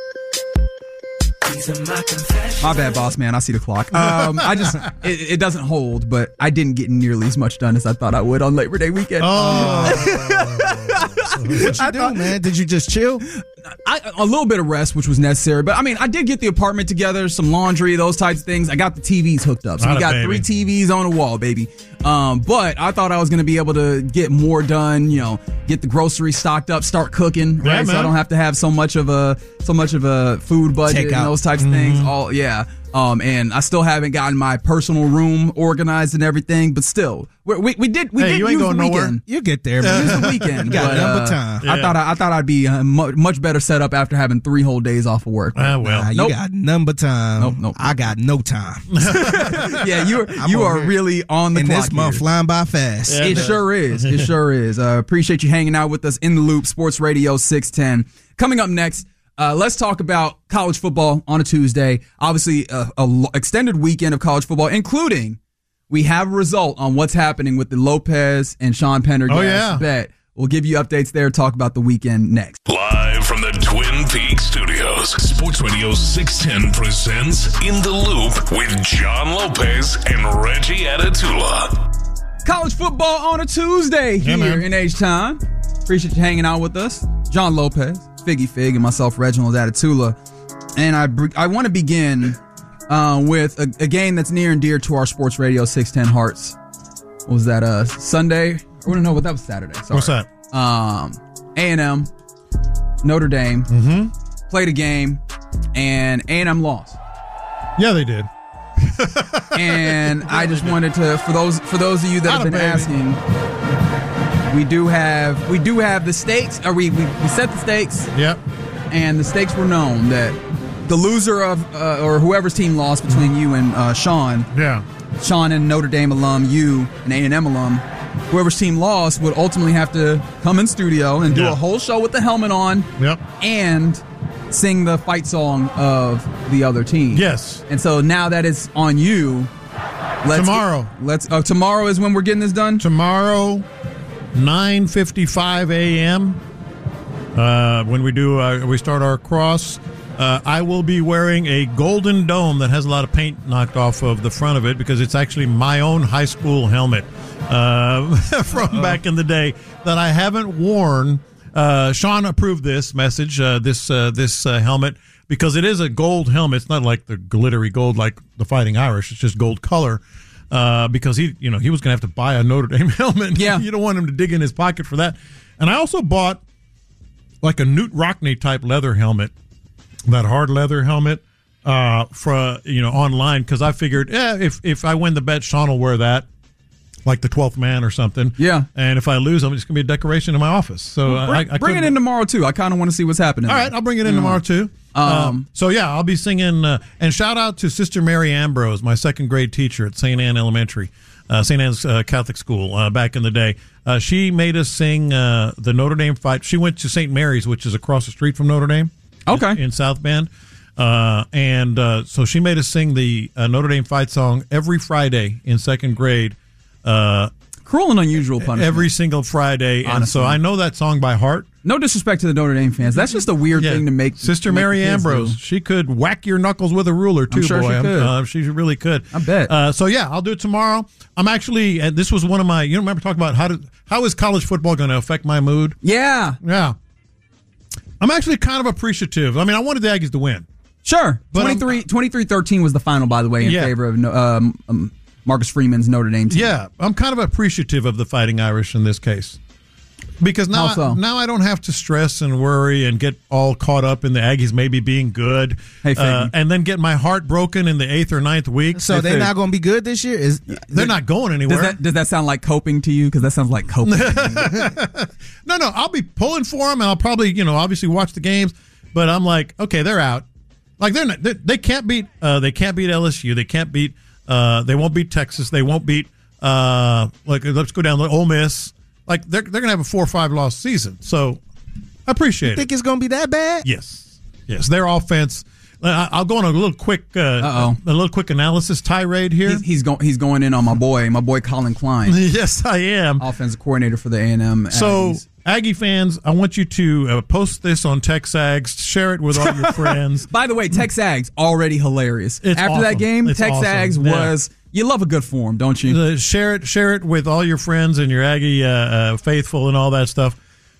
These are my confessions. My bad, boss man. I see the clock. Um, I just it, it doesn't hold, but I didn't get nearly as much done as I thought I would on Labor Day weekend. Oh. What you do, man? Did you just chill? I, a little bit of rest, which was necessary, but I mean, I did get the apartment together, some laundry, those types of things. I got the T Vs hooked up, so Atta we got baby. three T Vs on the wall, baby. Um, but I thought I was going to be able to get more done, you know, get the groceries stocked up, start cooking, right? Yeah, so I man. don't have to have so much of a so much of a food budget Takeout. and those types of things. All yeah. Um, and I still haven't gotten my personal room organized and everything, but still, we we, we did we Hey, did you ain't use going the nowhere. weekend. You get there, It was man. the weekend. You got but, number uh, time. I Yeah. thought I, I thought I'd be uh, mu- much better set up after having three whole days off of work. Ah, well. Nah, you Nope. got number time. Nope, nope. I got no time. Yeah, you I'm you over are here. really on the And clock this month here. flying by fast. Yeah. It sure is. It sure is. Uh, appreciate you hanging out with us in the loop. Sports Radio six ten. Coming up next, uh, let's talk about college football on a Tuesday. Obviously, a, a lo- extended weekend of college football, including we have a result on what's happening with the Lopez and Sean Pendergast Oh, yeah. bet. We'll give you updates there. Talk about the weekend next. Live from the Twin Peaks studios, Sports Radio six ten presents In the Loop with John Lopez and Reggie Atatula. College football on a Tuesday Yeah, here man. in H-Time. Appreciate you hanging out with us. John Lopez, Figgy Fig, and myself, Reginald Atatula. And I br- I want to begin uh, with a, a game that's near and dear to our Sports Radio six ten hearts. What was that, uh, Sunday? Or no, but that was Saturday. Sorry. What's that? Um, A and M, Notre Dame, Mm-hmm. played a game, and A and M lost. Yeah, they did. And I just wanted to, for those for those of you that have Atta been baby. asking, we do have we do have the stakes, or we we, we set the stakes, Yep. and the stakes were known that the loser of uh, or whoever's team lost between you and uh, Sean, Yeah. Sean and Notre Dame alum, you and A and M alum, whoever's team lost would ultimately have to come in studio and do Yeah. a whole show with the helmet on, Yep. and sing the fight song of the other team. Yes. And so now that it's on you, Let's tomorrow. Get, let's. Oh, tomorrow is when we're getting this done. Tomorrow, nine fifty-five a.m. Uh, when we do, uh, we start our cross. Uh, I will be wearing a golden dome that has a lot of paint knocked off of the front of it because it's actually my own high school helmet uh, from Uh-oh. back in the day that I haven't worn. Uh, Sean approved this message, uh, this uh, this uh, helmet, because it is a gold helmet. It's not like the glittery gold like the Fighting Irish. It's just gold color. Uh, because he, you know, he was going to have to buy a Notre Dame helmet. Yeah, you don't want him to dig in his pocket for that. And I also bought like a Newt Rockney type leather helmet. That hard leather helmet uh, for you know online because I figured eh, if if I win the bet, Sean will wear that like the twelfth man or something. Yeah, and if I lose, I'm just gonna be a decoration in my office. So well, bring, I, I bring it in tomorrow too. I kind of want to see what's happening. All right, I'll bring it in yeah. tomorrow too. Um, um, so yeah, I'll be singing uh, and shout out to Sister Mary Ambrose, my second grade teacher at Saint Anne Elementary, uh, Saint Anne's uh, Catholic School uh, back in the day. Uh, she made us sing uh, the Notre Dame fight. She went to Saint Mary's, which is across the street from Notre Dame. Okay, in, in South Bend. Uh, and uh, so she made us sing the uh, Notre Dame fight song every Friday in second grade. Uh, Cruel and unusual punishment. Every single Friday. Honestly. And so I know that song by heart. No disrespect to the Notre Dame fans. That's just a weird yeah. thing to make. Sister make Mary Ambrose. Do. She could whack your knuckles with a ruler, too, I'm sure boy. She, could. Uh, she really could. I bet. Uh, so, yeah, I'll do it tomorrow. I'm actually, and this was one of my, you remember talking about how, to, how is college football going to affect my mood? Yeah. Yeah. I'm actually kind of appreciative. I mean, I wanted the Aggies to win. Sure. twenty-three thirteen was the final, by the way, in yeah. favor of um, um, Marcus Freeman's Notre Dame team. Yeah, I'm kind of appreciative of the Fighting Irish in this case. Because now, How so? I, now I don't have to stress and worry and get all caught up in the Aggies maybe being good, hey, uh, and then get my heart broken in the eighth or ninth week. So they're not going to be good this year? Is They're, they're not going anywhere. Does that, does that sound like coping to you? Because that sounds like coping. no, no, I'll be pulling for them, and I'll probably, you know, obviously watch the games. But I'm like, okay, they're out. Like they're not, they, they can't beat uh, they can't beat L S U. They can't beat. Uh, they won't beat Texas. They won't beat. Uh, like let's go down to Ole Miss. Like they're they're gonna have a four or five loss season. So I appreciate you think it. it's gonna be that bad? Yes, yes. Their offense. I'll go on a little quick, uh, a, a little quick analysis tirade here. He's, he's going. He's going in on my boy, my boy Colin Klein. Yes, I am. Offensive coordinator for the A and M. So, Aggie fans, I want you to uh, post this on TexAgs, share it with all your friends. By the way, TexAgs already hilarious. It's After awesome. that game, It's TexAgs awesome. Yeah. was. You love a good form, don't you? Uh, share it, share it with all your friends and your Aggie uh, uh, faithful and all that stuff.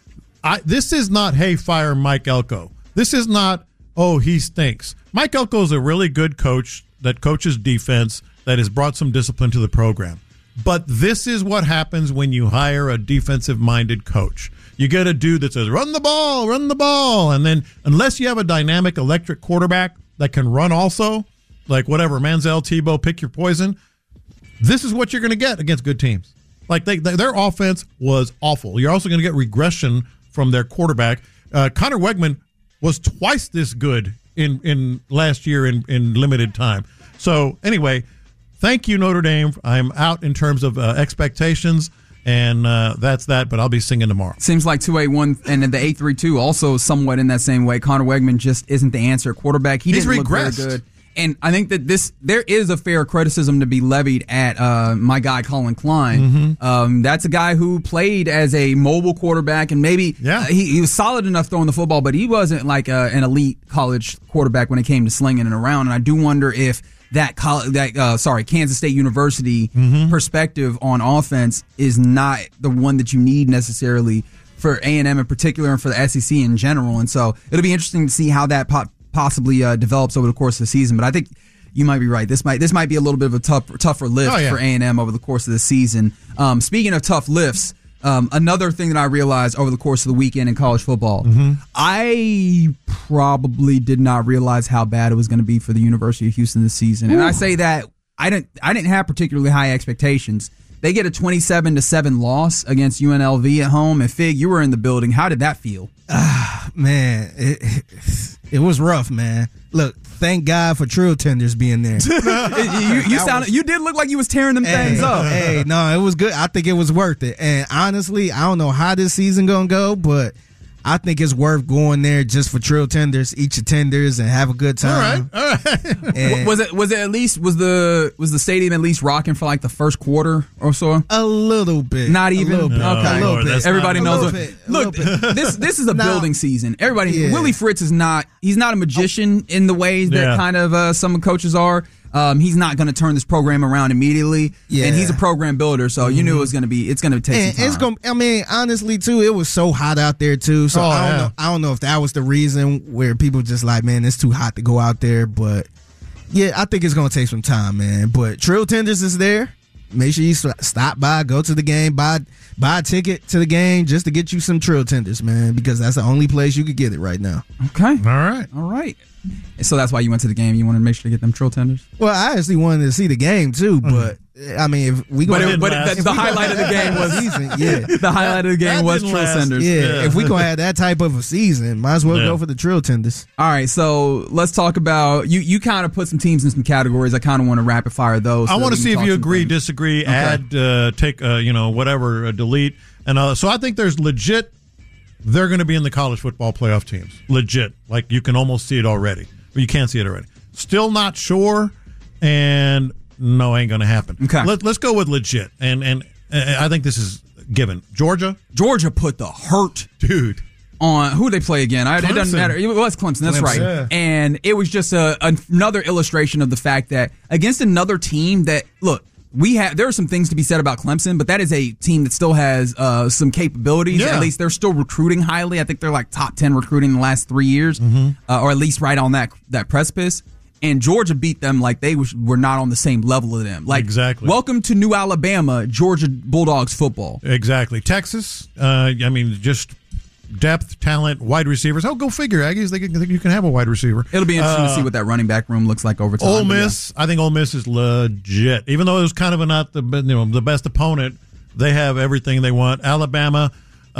I, this is not, hey, fire Mike Elko. This is not, oh, he stinks. Mike Elko is a really good coach that coaches defense that has brought some discipline to the program. But this is what happens when you hire a defensive-minded coach. You get a dude that says, run the ball, run the ball. And then unless you have a dynamic electric quarterback that can run also, like whatever, Manziel, Tebow, pick your poison, this is what you're going to get against good teams. Like they, they, their offense was awful. You're also going to get regression from their quarterback. Uh, Connor Wegman was twice this good in, in last year in, in limited time. So anyway, thank you, Notre Dame. I'm out in terms of uh, expectations, and uh, that's that, but I'll be singing tomorrow. Seems like two eight one and the eight three two also somewhat in that same way. Connor Wegman just isn't the answer at quarterback. He He's didn't regressed. look very good. And I think that this there is a fair criticism to be levied at uh, my guy Colin Klein. Mm-hmm. Um, that's a guy who played as a mobile quarterback, and maybe yeah. uh, he, he was solid enough throwing the football, but he wasn't like uh, an elite college quarterback when it came to slinging it around. And I do wonder if that college, that uh, sorry, Kansas State University mm-hmm. perspective on offense is not the one that you need necessarily for A and M in particular, and for the S E C in general. And so it'll be interesting to see how that pop. possibly uh, develops over the course of the season, but I think you might be right. This might this might be a little bit of a tough, tougher lift oh, yeah. for A and M over the course of the season. Um, speaking of tough lifts, um, another thing that I realized over the course of the weekend in college football, mm-hmm. I probably did not realize how bad it was going to be for the University of Houston this season. Ooh. And I say that I didn't I didn't have particularly high expectations. They get a twenty-seven to seven loss against U N L V at home. And Fig, you were in the building. How did that feel? Ah, man, it, it was rough, man. Look, thank God for Trill Tenders being there. you you sounded, you did look like you was tearing them hey, things up. Hey, no, it was good. I think it was worth it. And honestly, I don't know how this season gonna go, but I think it's worth going there just for Trill Tenders, eat your tenders, and have a good time. All right, all right. And Was it was it at least was the was the stadium at least rocking for like the first quarter or so? a little bit. Not even. A little bit. No, okay, a little Lord, bit. that's everybody A knows. little What, bit, a look, little bit. this this is a Now- building season. Everybody, Yeah. Willie Fritz is not. He's not a magician in the ways that Yeah. kind of uh, some coaches are. Um, he's not going to turn this program around immediately. Yeah. And he's a program builder, so you knew it was going to be. It's going to take And some time. it's gonna. I mean, honestly, too, it was so hot out there too. So Oh, I don't yeah. know. I don't know if that was the reason where people just like, man, it's too hot to go out there. But yeah, I think it's gonna take some time, man. But Trill Tenders is there. Make sure you st- stop by, go to the game, buy buy a ticket to the game just to get you some Trill Tenders, man, because that's the only place you could get it right now. okay. All right. All right. So that's why you went to the game. You wanted to make sure to get them Trill Tenders. Well, I actually wanted to see the game too, but I mean, if we But gonna, it- but last. the, the highlight of the game was season, yeah. the highlight of the game That was didn't Trill last. Tenders. Yeah, Yeah. if we gonna have that type of a season, might as well Yeah. go for the Trill Tenders. All right, so let's talk about you. You kind of put some teams in some categories. I kind of want to rapid fire those. I so want that to we see can if talk you some agree, things. disagree, add, uh, take, uh, you know, whatever, uh, delete, and uh, so I think there's legit. They're going to be in the college football playoff teams. Legit, like you can almost see it already, but you can't see it already. Still not sure, and no, ain't going to happen. Okay. Let, let's go with legit, and and uh, I think this is given. Georgia, Georgia put the hurt dude. on who they play again. I, it doesn't Clemson. matter. It was Clemson. That's Clemson. right. Yeah. And it was just a, another illustration of the fact that against another team that look. We have there are some things to be said about Clemson, but that is a team that still has uh, some capabilities. Yeah. At least they're still recruiting highly. I think they're like top ten recruiting in the last three years, Mm-hmm. uh, or at least right on that that precipice. And Georgia beat them like they was, were not on the same level of them. Like Exactly. welcome to New Alabama, Georgia Bulldogs football. Exactly. Texas, uh, I mean, just depth, talent, wide receivers. Oh, go figure, Aggies. They can, you can have a wide receiver. It'll be interesting to Uh, see what that running back room looks like over time. Ole but yeah. Miss, I think Ole Miss is legit. Even though it was kind of a not the you know the best opponent, they have everything they want. Alabama,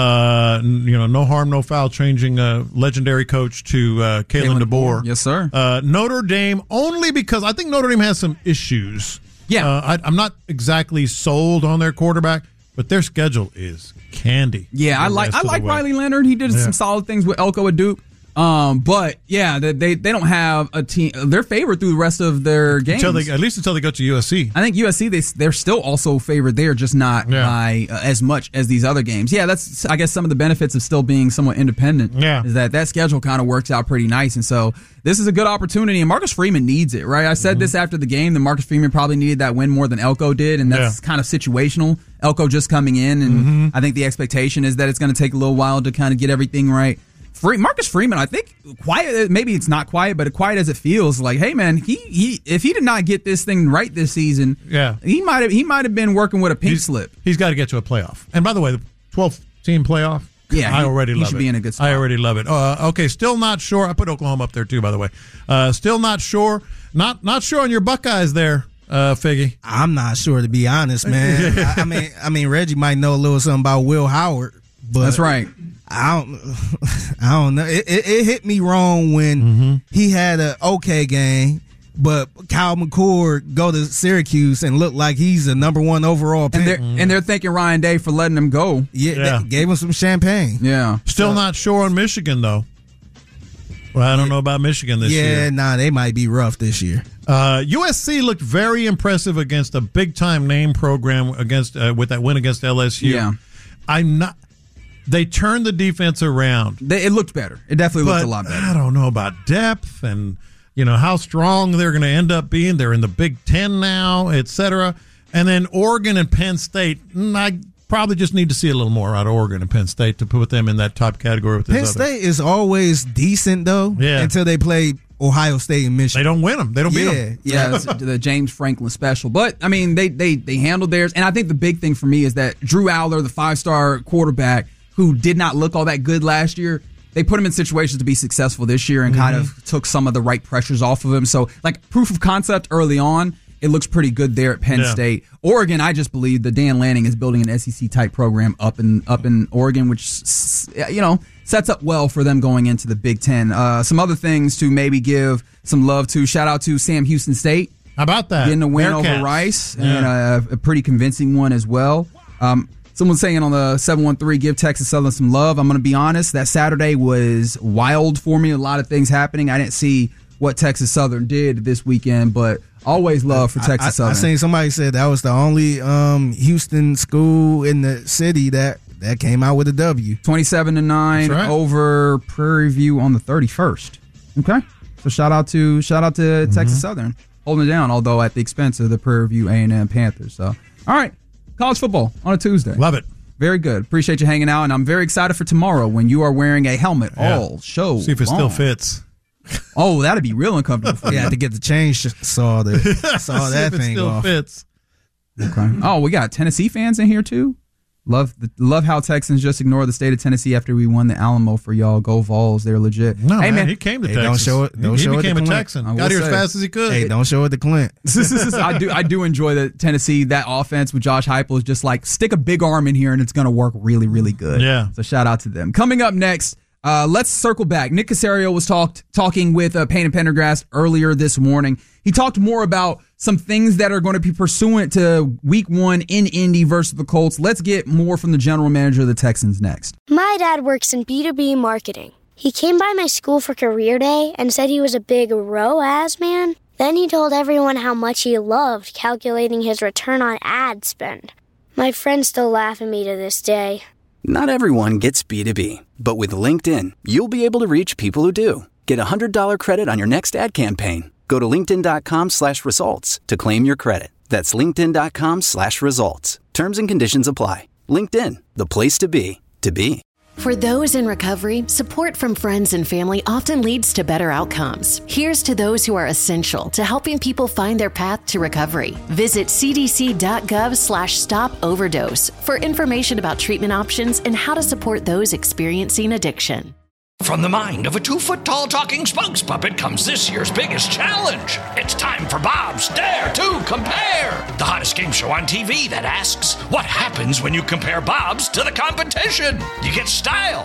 uh, n- you know, no harm, no foul, changing uh, legendary coach to uh, Kalen Kalen DeBoer. Yes, sir. Uh, Notre Dame only because I think Notre Dame has some issues. Yeah. uh, I, I'm not exactly sold on their quarterback, but their schedule is candy. Yeah, I the like rest I of the like way. Riley Leonard. He did Yeah. some solid things with Elko at Duke. Um, but yeah, they, they they don't have a team. They're favored through the rest of their games. Until they, at least until they go to U S C. I think U S C they they're still also favored there, just not Yeah. by uh, as much as these other games. Yeah, that's I guess some of the benefits of still being somewhat independent. Yeah. is that that schedule kind of works out pretty nice, and so this is a good opportunity. And Marcus Freeman needs it, right? I said Mm-hmm. this after the game that Marcus Freeman probably needed that win more than Elko did, and that's Yeah. kind of situational. Elko just coming in, and Mm-hmm. I think the expectation is that it's going to take a little while to kind of get everything right. Free, Marcus Freeman, I think, quiet. Maybe it's not quiet, but quiet as it feels, like, hey man, he he if he did not get this thing right this season, Yeah. he might have he might have been working with a pink He's- slip. He's got to get to a playoff. And by the way, the twelve team playoff. Yeah, I he- already he love should it. be in a good spot. I already love it. Uh, okay, still not sure. I put Oklahoma up there too, by the way. Uh, still not sure. Not not sure on your Buckeyes there, uh, Figgy. I'm not sure, to be honest, man. I, I mean, I mean, Reggie might know a little something about Will Howard, but That's right. I don't, I don't know. It, it, it hit me wrong when Mm-hmm. he had an okay game, but Kyle McCord go to Syracuse and look like he's a number one overall pick. And they're and they're thanking Ryan Day for letting him go. yeah, Yeah. They gave him some champagne. Yeah, Still not sure on Michigan though. Well, I don't know about Michigan this yeah, year. nah, they might be rough this year. Uh, U S C looked very impressive against a big time name program against uh, with that win against L S U. Yeah. I'm not. They turned the defense around. they, it looked better. It definitely looked But a lot better. I don't know about depth and you know how strong they're going to end up being. They're in the Big Ten now, et cetera. And then Oregon and Penn State. mm, I probably just need to see a little more out of Oregon and Penn State to put them in that top category with this Penn other. State is always decent though, Yeah. until they play Ohio State and They Michigan. don't win them. They don't beat Yeah, them. Yeah, it's the James Franklin special. But I mean, they they they handled theirs, and I think the big thing for me is that Drew Aller, the five star quarterback who did not look all that good last year, they put him in situations to be successful this year and kind of took some of the right pressures off of him. So, like proof of concept early on, it looks pretty good there at Penn Yeah. State. Oregon, I just believe that Dan Lanning is building an S E C type program up in up in Oregon, which s- s- you know sets up well for them going into the Big Ten. Uh, some other things to maybe give some love to. Shout out to Sam Houston State. How about that? Getting a win Bearcats. over Rice, Yeah. and a, a pretty convincing one as well. Um, Someone's saying on the seven one three, give Texas Southern some love. I'm going to be honest, that Saturday was wild for me. A lot of things happening. I didn't see what Texas Southern did this weekend, but always love for Texas I, I, Southern. I seen somebody said that was the only um, Houston school in the city that, that came out with a W. twenty-seven to nine right. over Prairie View on the thirty-first. Okay. So shout out to shout out to mm-hmm. Texas Southern holding it down, although at the expense of the Prairie View A and M Panthers. So, all right, college football on a Tuesday. Love it. Very good. Appreciate you hanging out, and I'm very excited for tomorrow when you are wearing a helmet Yeah. all show See if it long. still fits. Oh, that'd be real uncomfortable for you. Yeah, to get the change saw the saw See that if it thing still off. fits. Okay. Oh, we got Tennessee fans in here too. Love the, love how Texans just ignored the state of Tennessee after we won the Alamo for y'all. Go Vols, they're legit. No, hey man, he came to Hey, Texas. don't show it. Don't he, show he it became to a Clint. Texan. I will Got here as say. fast as he could. Hey, don't show it to Clint. I do I do enjoy that Tennessee, that offense with Josh Heupel is just like stick a big arm in here and it's going to work really, really good. Yeah. So shout out to them. Coming up next, uh, let's circle back. Nick Caserio was talked talking with uh, Payne and Pendergast earlier this morning. He talked more about some things that are going to be pursuant to week one in Indy versus the Colts. Let's get more from the general manager of the Texans next. My dad works in B two B marketing. He came by my school for career day and said he was a big R O A S man. Then he told everyone how much he loved calculating his return on ad spend. My friends still laugh at me to this day. Not everyone gets B two B, but with LinkedIn, you'll be able to reach people who do. Get a one hundred dollars credit on your next ad campaign. Go to linkedin.com slash results to claim your credit. That's linkedin.com slash results. Terms and conditions apply. LinkedIn, the place to be, to be. For those in recovery, support from friends and family often leads to better outcomes. Here's to those who are essential to helping people find their path to recovery. Visit cdc.gov slash stop overdose for information about treatment options and how to support those experiencing addiction. From the mind of a two-foot-tall talking spokes puppet comes this year's biggest challenge. It's time for Bob's Dare to Compare, the hottest game show on T V that asks, what happens when you compare Bob's to the competition? You get style.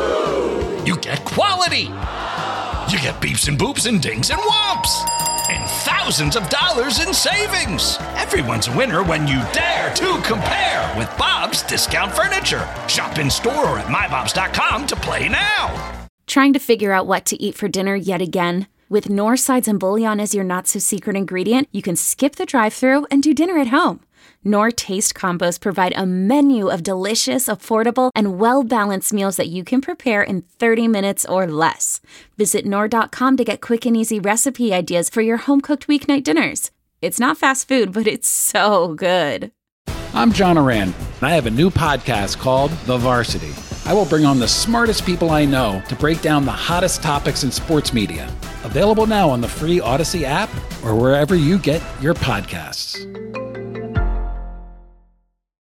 You get quality. You get beeps and boops and dings and whomps. And thousands of dollars in savings. Everyone's a winner when you dare to compare with Bob's Discount Furniture. Shop in store or at my bobs dot com to play now. Trying to figure out what to eat for dinner yet again? With Knorr sides and bouillon as your not-so-secret ingredient, you can skip the drive-thru and do dinner at home. Knorr Taste Combos provide a menu of delicious, affordable, and well-balanced meals that you can prepare in thirty minutes or less. Visit Knorr dot com to get quick and easy recipe ideas for your home-cooked weeknight dinners. It's not fast food, but it's so good. I'm John Oran, and I have a new podcast called The Varsity. I will bring on the smartest people I know to break down the hottest topics in sports media. Available now on the free Odyssey app or wherever you get your podcasts.